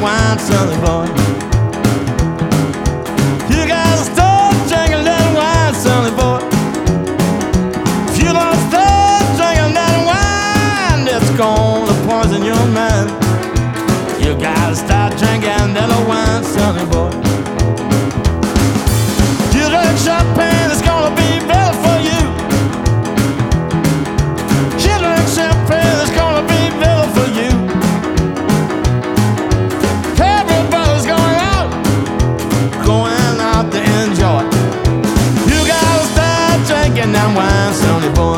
wine, sonny boy. You gotta stop drinking that wine, sonny boy. If you don't stop drinking that wine, it's gonna poison your mind. You gotta stop drinking that wine, sonny boy. You drink champagne, it's gonna be better for you. You drink champagne, it's gonna be better for you. Everybody's going out to enjoy. You gotta start drinking that wine, sonny boy.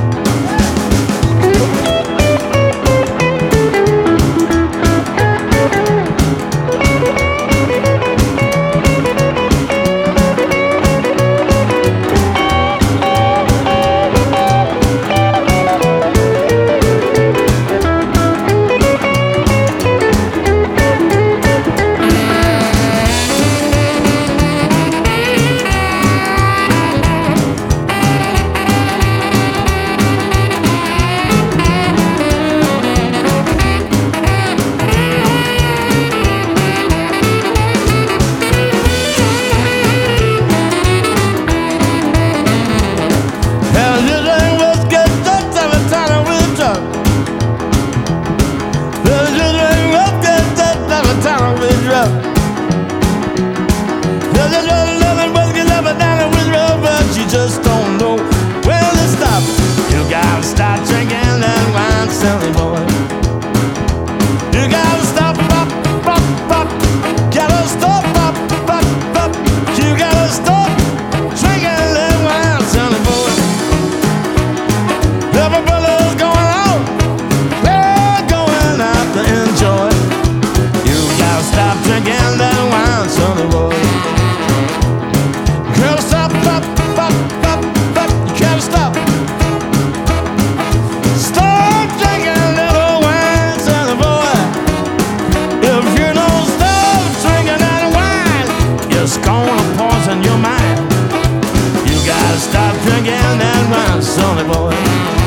You just don't know when to stop. You gotta start drinking that wine, sonny boy. You gotta stop, pop, pop, pop. Gotta stop, pop, pop, pop. You gotta stop drinking that wine, sonny boy. Everybody's going out, they're going out to enjoy. You gotta stop drinking that wine, sonny boy. Girl, stop, pop, pop, pop, pop. You gotta stop. Stop drinking that old wine, sonny boy. If you don't stop drinking that wine, it's gonna poison your mind. You gotta stop drinking that wine, sonny boy.